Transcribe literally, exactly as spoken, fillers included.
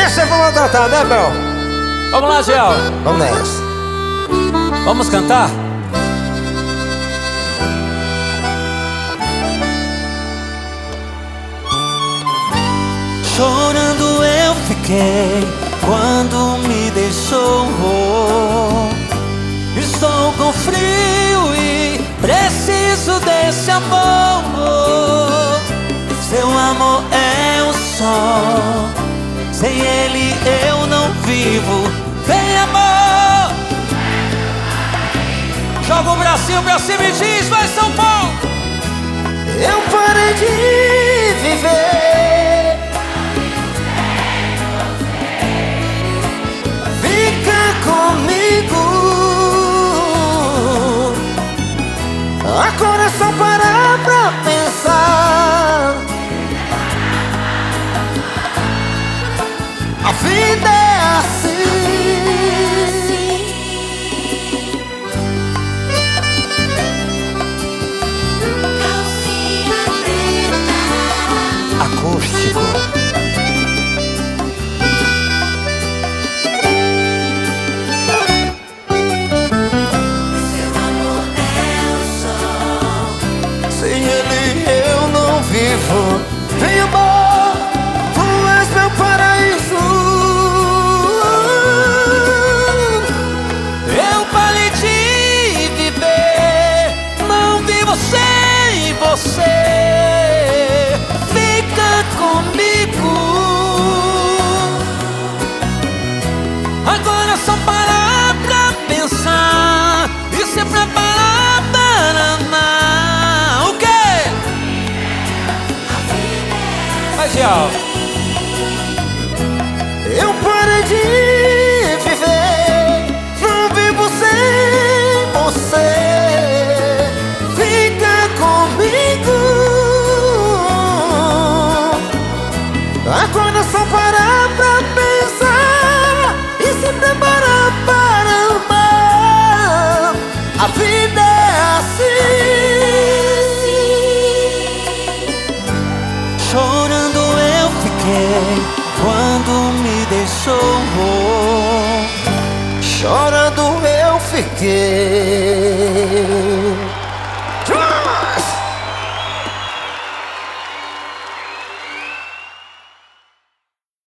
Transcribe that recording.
Essa é pra maltratar, né, Bel? Vamos lá, Gel. Vamos nessa. Vamos cantar? Chorando eu fiquei quando me deixou. Estou com frio e preciso desse amor. Seu amor é o sol, sem ele eu não vivo. Vem, amor! Joga o bracinho pra cima e diz: vai, São Paulo! Eu parei de viver. Fica comigo. Agora é só parar pra pensar. A vida é assim. Acústico. Seu amor é o sol, sem ele eu não vivo. Vem, amor, tu és meu paraíso. Eu parei de viver, não vivo sem você. Fica comigo. Agora é só parar pra pensar e se preparar para amar. O quê? Vai, Gel. Eu parei de viver, não vivo sem você. Fica comigo. Agora é só parar pra pensar e se preparar para amar. A vida é assim. Chorando eu fiquei quando me deixou. Chorando eu fiquei.